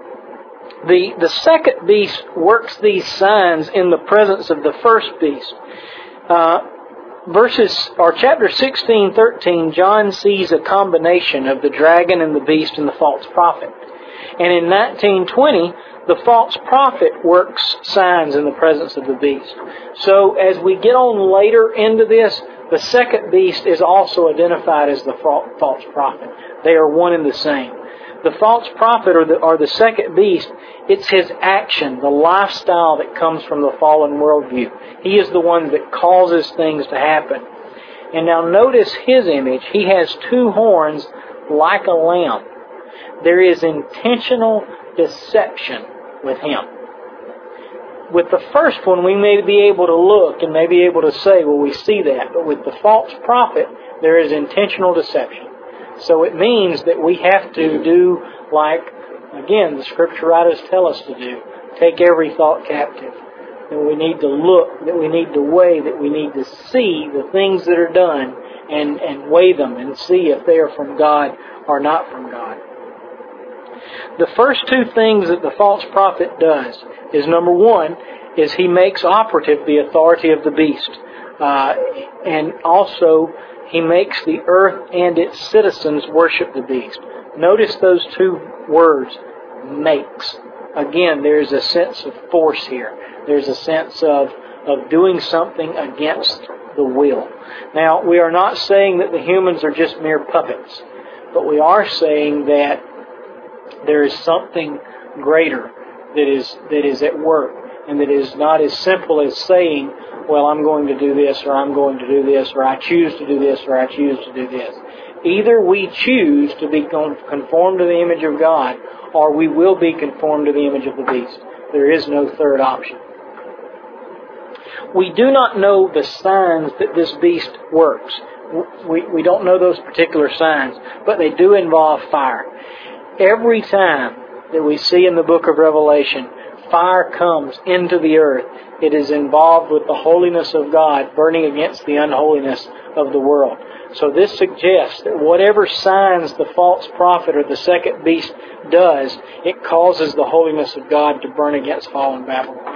S1: the the second beast works these signs in the presence of the first beast. Uh, verses or chapter sixteen, thirteen, John sees a combination of the dragon and the beast and the false prophet. And in nineteen twenty, the false prophet works signs in the presence of the beast. So as we get on later into this, the second beast is also identified as the false prophet. They are one and the same. The false prophet or the, or the second beast, it's his action, the lifestyle that comes from the fallen worldview. He is the one that causes things to happen. And now notice his image. He has two horns like a lamb. There is intentional deception with him. With the first one, we may be able to look and may be able to say, well, we see that. But with the false prophet, there is intentional deception. So it means that we have to do like, again, the Scripture writers tell us to do. Take every thought captive. That we need to look, that we need to weigh, that we need to see the things that are done and, and weigh them and see if they are from God or not from God. The first two things that the false prophet does is, number one, is he makes operative the authority of the beast. Uh, and also, he makes the earth and its citizens worship the beast. Notice those two words, makes. Again, there's a sense of force here. There's a sense of, of doing something against the will. Now, we are not saying that the humans are just mere puppets, but we are saying that there is something greater that is that is at work, and that is not as simple as saying, well, I'm going to do this, or I'm going to do this, or I choose to do this, or I choose to do this. Either we choose to be conformed to the image of God, or we will be conformed to the image of the beast. There is no third option. We do not know the signs that this beast works. We, we don't know those particular signs, but they do involve fire. Every time that we see in the book of Revelation, fire comes into the earth, it is involved with the holiness of God burning against the unholiness of the world. So this suggests that whatever signs the false prophet or the second beast does, it causes the holiness of God to burn against fallen Babylon.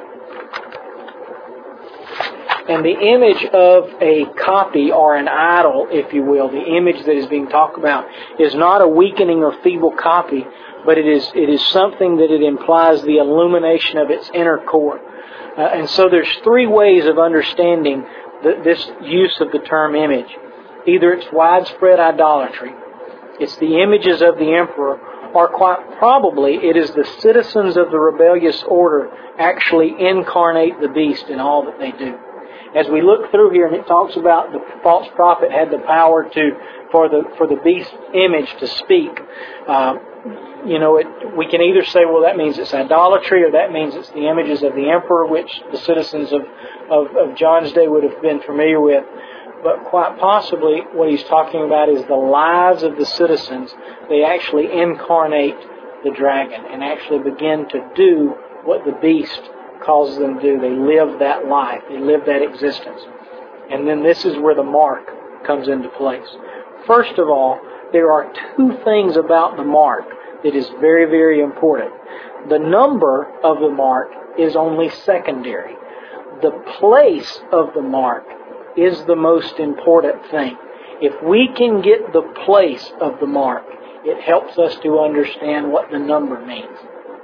S1: And the image of a copy or an idol, if you will, the image that is being talked about, is not a weakening or feeble copy, but it is it is something that it implies the illumination of its inner core. Uh, and so there's three ways of understanding the, this use of the term image. Either it's widespread idolatry, it's the images of the emperor, or quite probably it is the citizens of the rebellious order actually incarnate the beast in all that they do. As we look through here, and it talks about the false prophet had the power to for the for the beast image to speak. Um, you know, it, we can either say, well, that means it's idolatry, or that means it's the images of the emperor, which the citizens of, of, of John's day would have been familiar with. But quite possibly, what he's talking about is the lives of the citizens. They actually incarnate the dragon and actually begin to do what the beast causes them to do. They live that life. They live that existence. And then this is where the mark comes into place. First of all, there are two things about the mark that is very, very important. The number of the mark is only secondary. The place of the mark is the most important thing. If we can get the place of the mark, it helps us to understand what the number means.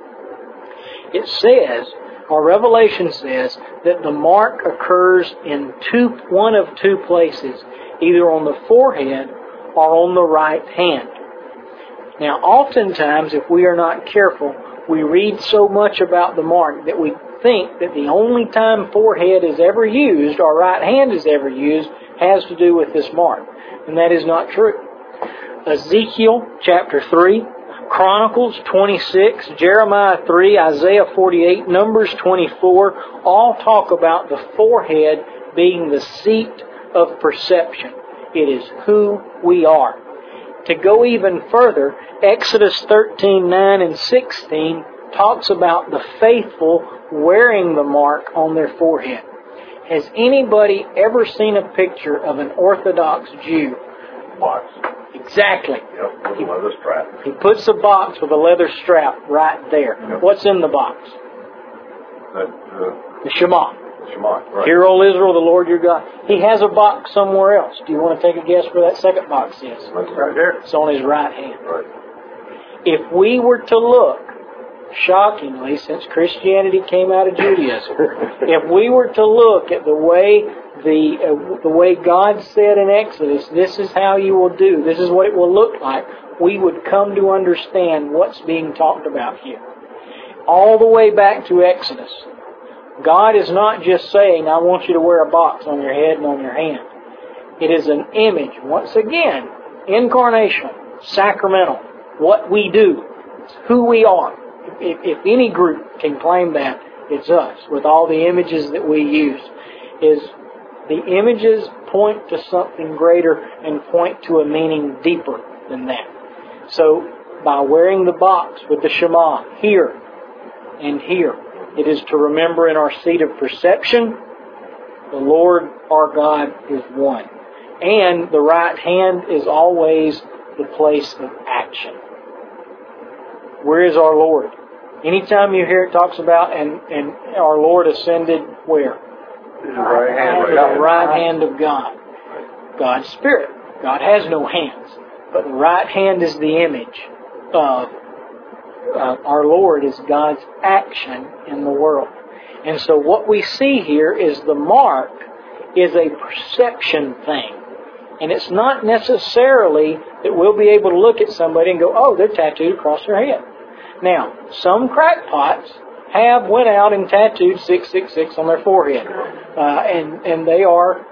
S1: It says, or Revelation says, that the mark occurs in two, one of two places, either on the forehead or on the right hand. Now, oftentimes, if we are not careful, we read so much about the mark that we think that the only time forehead is ever used or right hand is ever used has to do with this mark. And that is not true. Ezekiel chapter three, Chronicles twenty-six, Jeremiah three, Isaiah forty-eight, Numbers twenty-four, all talk about the forehead being the seat of perception. It is who we are. To go even further, Exodus thirteen, nine and sixteen talks about the faithful wearing the mark on their forehead. Has anybody ever seen a picture of an Orthodox Jew?
S5: Box.
S1: Exactly.
S5: Yep, with a leather strap.
S1: He puts a box with a leather strap right there.
S5: Yep.
S1: What's in the box?
S5: That, uh,
S1: The Shema.
S5: Shema, right.
S1: Hear, O Israel, the Lord your God. He has a box somewhere else. Do you want to take a guess where that second box is?
S5: That's right there.
S1: It's on his right hand.
S5: Right.
S1: If we were to look, shockingly, since Christianity came out of Judaism, if we were to look at the way the uh, the way God said in Exodus, this is how you will do, this is what it will look like, we would come to understand what's being talked about here. All the way back to Exodus. God is not just saying, I want you to wear a box on your head and on your hand. It is an image, once again, incarnational, sacramental, what we do, it's who we are. If, if any group can claim that, it's us, with all the images that we use. Is the images point to something greater and point to a meaning deeper than that. So, by wearing the box with the Shema, here and here, it is to remember in our seat of perception, the Lord our God is one. And the right hand is always the place of action. Where is our Lord? Anytime you hear it talks about, and, and our Lord ascended where?
S4: The right hand
S1: To
S4: of God.
S1: the right hand of God. God's Spirit. God has no hands. But the right hand is the image of uh, our Lord, is God's action in the world. And so what we see here is the mark is a perception thing. And it's not necessarily that we'll be able to look at somebody and go, oh, they're tattooed across their head. Now, some crackpots have went out and tattooed six six six on their forehead. Uh, and, and they are,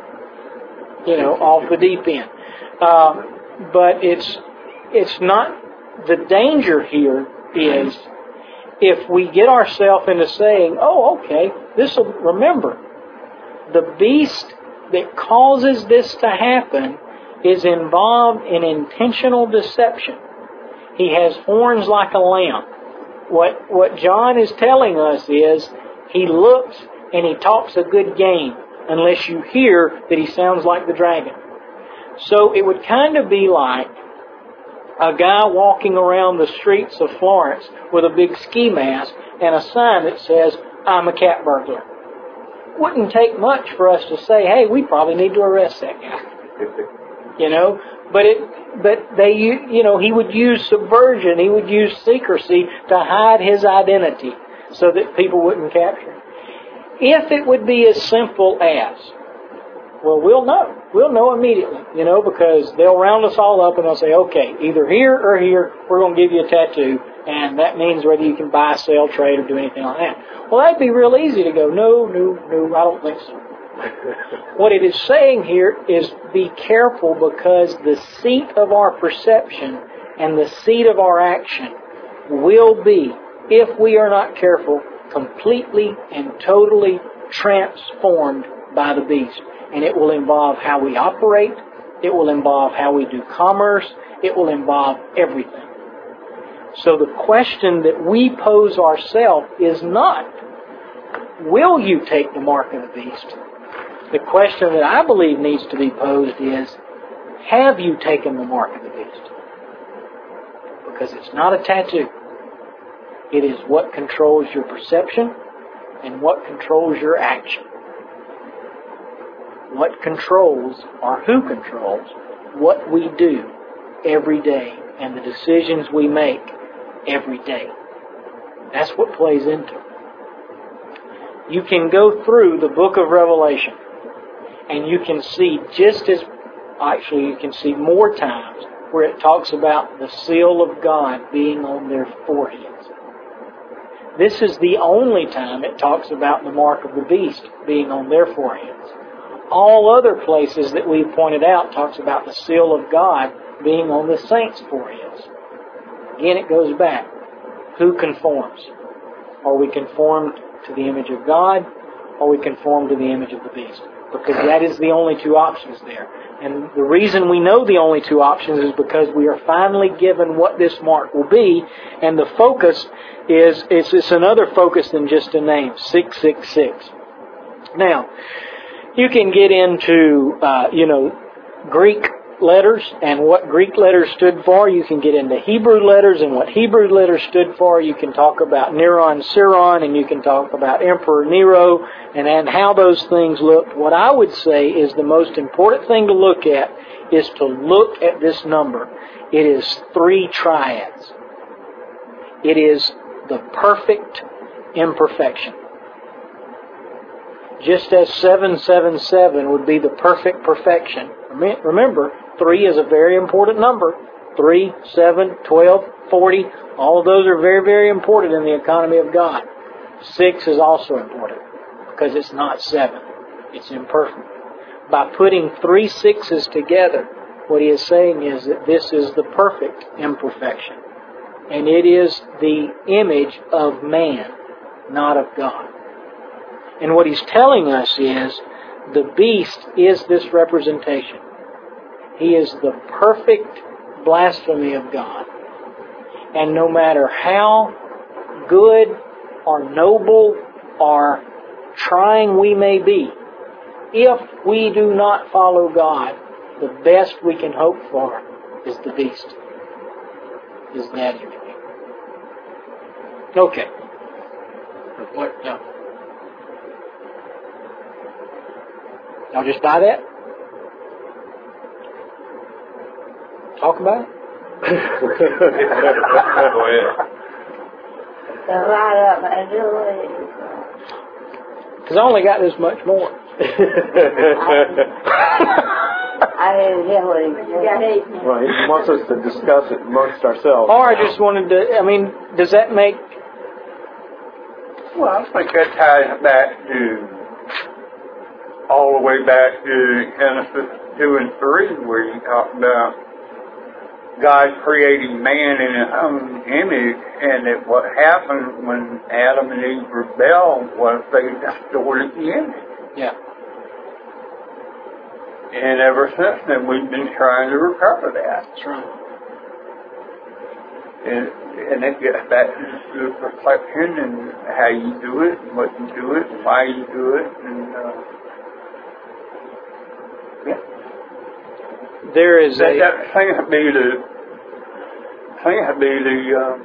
S1: you know, off the deep end. Uh, but it's, it's not, the danger here is if we get ourselves into saying, oh, okay, this will, remember, the beast that causes this to happen is involved in intentional deception. He has horns like a lamb. What what John is telling us is he looks and he talks a good game unless you hear that he sounds like the dragon. So it would kind of be like a guy walking around the streets of Florence with a big ski mask and a sign that says, I'm a cat burglar. Wouldn't take much for us to say, hey, we probably need to arrest that guy. You know, but it, but they, you know, he would use subversion, he would use secrecy to hide his identity so that people wouldn't capture him. If it would be as simple as, well, we'll know. We'll know immediately, you know, because they'll round us all up and they'll say, okay, either here or here, we're going to give you a tattoo, and that means whether you can buy, sell, trade, or do anything like that. Well, that'd be real easy to go, no, no, no, I don't think so. What it is saying here is be careful, because the seat of our perception and the seat of our action will be, if we are not careful, completely and totally transformed by the beast. And it will involve how we operate, it will involve how we do commerce, it will involve everything. So the question that we pose ourselves is not, will you take the mark of the beast? The question that I believe needs to be posed is, have you taken the mark of the beast? Because it's not a tattoo. It is what controls your perception and what controls your action. What controls, or who controls, what we do every day and the decisions we make every day. That's what plays into it. You can go through the book of Revelation and you can see just as, actually you can see more times where it talks about the seal of God being on their foreheads. This is the only time it talks about the mark of the beast being on their foreheads. All other places that we've pointed out talks about the seal of God being on the saints' foreheads. Again, it goes back. Who conforms? Are we conformed to the image of God, or are we conformed to the image of the beast? Because that is the only two options there. And the reason we know the only two options is because we are finally given what this mark will be, and the focus is, it's, it's another focus than just a name, six six six. Now, you can get into, uh, you know, Greek letters and what Greek letters stood for. You can get into Hebrew letters and what Hebrew letters stood for. You can talk about Neron, Ciron, and you can talk about Emperor Nero and, and how those things looked. What I would say is the most important thing to look at is to look at this number. It is three triads. It is the perfect imperfection. Just as seven seven seven would be the perfect perfection. Remember, three is a very important number. three, seven, twelve, forty, all of those are very, very important in the economy of God. Six is also important because it's not seven. It's imperfect. By putting three sixes together, what he is saying is that this is the perfect imperfection. And it is the image of man, not of God. And what he's telling us is the beast is this representation. He is the perfect blasphemy of God. And no matter how good or noble or trying we may be, if we do not follow God, the best we can hope for is the beast, is that image. Okay. What? No. Y'all just buy that? Talk about it?
S5: Go ahead.
S2: So right up and do it.
S1: Because I only got this much more.
S2: I didn't hear what he said.
S3: Well, he wants us to discuss it amongst ourselves.
S1: Or I just wanted to, I mean, does that make...
S4: Well, I think that ties back to, all the way back to Genesis two and three, where you talk about God creating man in his own image, and that what happened when Adam and Eve rebelled was they distorted the image.
S1: Yeah.
S4: And ever since then, we've been trying to recover that.
S1: That's right.
S4: And, and it gets back to the reflection and how you do it, and what you do it, and why you do it, and uh, yeah.
S1: There is
S4: That,
S1: a...
S4: that seems to be the, seems to be the, um,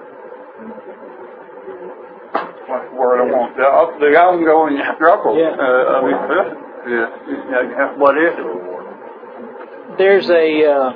S4: what's the word I want, the, the ongoing struggle
S1: Yeah.
S4: uh, of existence. Is, is, uh, what is it?
S1: There's a uh,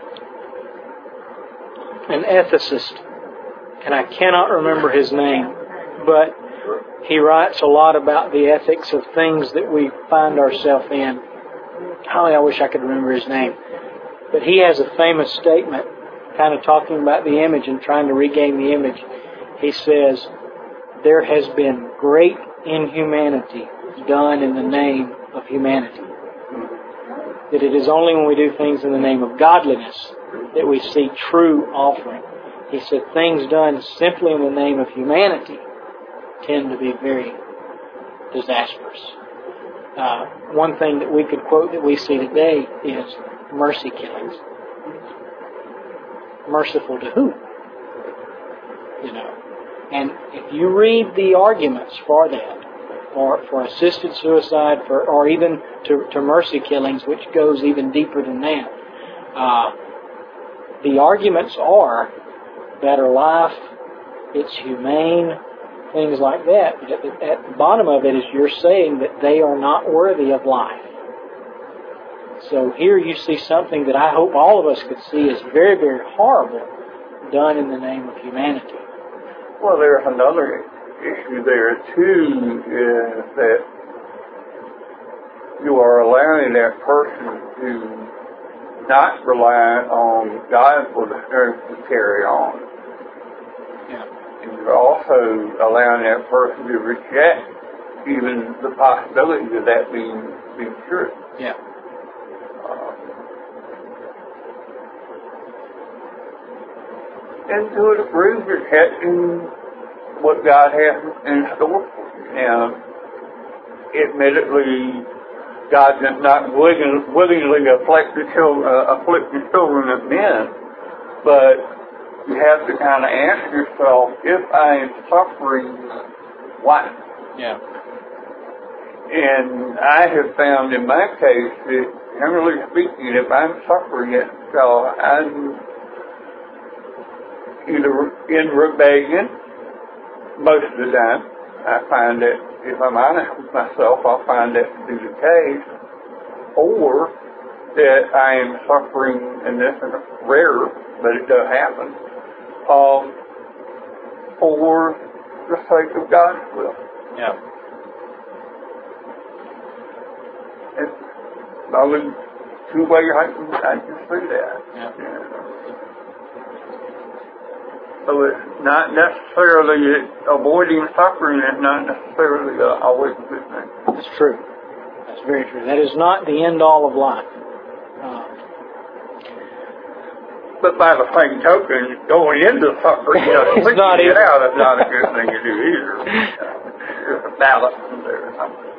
S1: an ethicist, and I cannot remember his name, but he writes a lot about the ethics of things that we find ourselves in. Golly, I wish I could remember his name. But he has a famous statement kind of talking about the image and trying to regain the image. He says, there has been great inhumanity done in the name of humanity. That it is only when we do things in the name of godliness that we see true offering. He said things done simply in the name of humanity tend to be very disastrous. Uh, one thing that we could quote that we see today is mercy killings. Merciful to who? You know. And if you read the arguments for that, or for assisted suicide, for or even to, to mercy killings, which goes even deeper than that, uh, the arguments are better life, it's humane, things like that. But at the, at the bottom of it is you're saying that they are not worthy of life. So here you see something that I hope all of us could see as very, very horrible done in the name of humanity.
S4: Well, there's another issue there too, is that you are allowing that person to not rely on God for the strength to carry on.
S1: Yeah.
S4: And you're also allowing that person to reject even the possibility of that being being true.
S1: Yeah.
S4: Uh, and to a degree, rejecting what God has in store for you. Now, admittedly, God does not willingly, willingly afflict the children, uh, afflict the children of men, but you have to kind of ask yourself, if I am suffering, why?
S1: Yeah.
S4: And I have found in my case that, generally speaking, if I'm suffering it, so I'm either in rebellion. Most of the time, I find that if I'm honest with myself, I'll find that to be the case, or that I am suffering, and this is rare, but it does happen, um, for the sake of God's will.
S1: Yeah.
S4: It's only two ways I can, I can see that.
S1: Yeah.
S4: Yeah. So it's not necessarily avoiding suffering is not necessarily uh, always a good thing.
S1: That's true. That's very true. That is not the end all of life. Uh,
S4: But by the same token, going into suffering, you know,
S1: It's not
S4: get
S1: easy.
S4: out is not a good thing to do either. There's a balance there.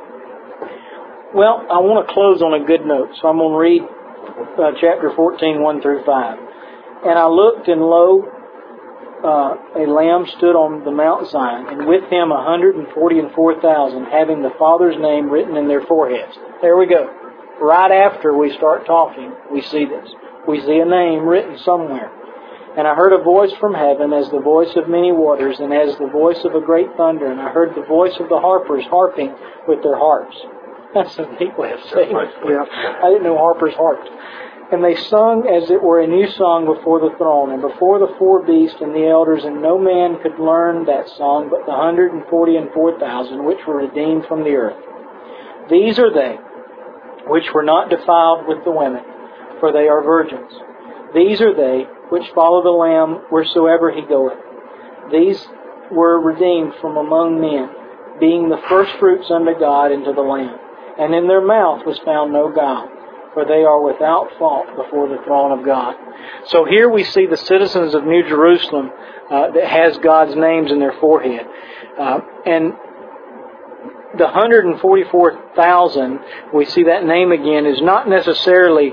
S1: well, I want to close on a good note, so I'm going to read uh, chapter fourteen, one through five. And I looked, and lo, uh, a Lamb stood on the Mount Zion, and with him a hundred and forty and four thousand, having the Father's name written in their foreheads. There we go. Right after we start talking, we see this. We see a name written somewhere. And I heard a voice from heaven as the voice of many waters and as the voice of a great thunder. And I heard the voice of the harpers harping with their harps. That's a neat way of saying it. Yeah. I didn't know harpers harped. And they sung as it were a new song before the throne and before the four beasts and the elders. And no man could learn that song but the hundred and forty and four thousand which were redeemed from the earth. These are they which were not defiled with the women, for they are virgins. These are they which follow the Lamb wheresoever he goeth. These were redeemed from among men, being the firstfruits unto God and to the Lamb. And in their mouth was found no guile, for they are without fault before the throne of God. So here we see the citizens of New Jerusalem uh, that has God's names in their forehead. Uh, and the one hundred forty-four thousand, we see that name again, is not necessarily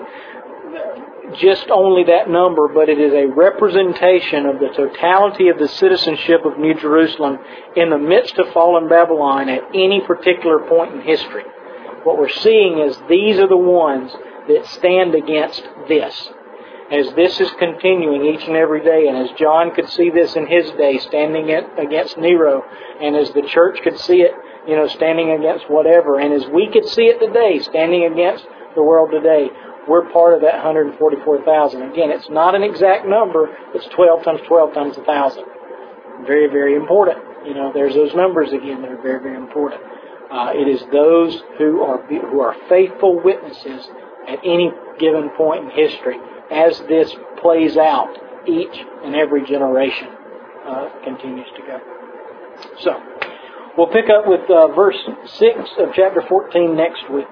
S1: just only that number, but it is a representation of the totality of the citizenship of New Jerusalem in the midst of fallen Babylon at any particular point in history. What we're seeing is these are the ones that stand against this. As this is continuing each and every day, and as John could see this in his day, standing against Nero, and as the church could see it, you know, standing against whatever, and as we could see it today, standing against the world today, we're part of that one hundred forty-four thousand. Again, it's not an exact number. It's twelve times twelve times one thousand. Very, very important. You know, there's those numbers again that are very, very important. Uh, it is those who are who are faithful witnesses at any given point in history as this plays out each and every generation uh, continues to go. So, we'll pick up with uh, verse six of chapter fourteen next week.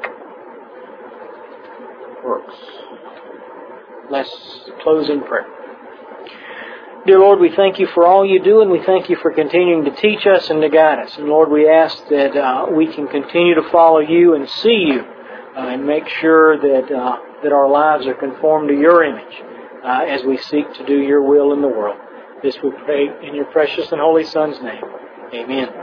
S1: Works. Let's close in prayer. Dear Lord, we thank you for all you do, and we thank you for continuing to teach us and to guide us. And Lord, we ask that uh, we can continue to follow you and see you, uh, and make sure that uh, that our lives are conformed to your image uh, as we seek to do your will in the world. This we pray in your precious and holy Son's name. Amen.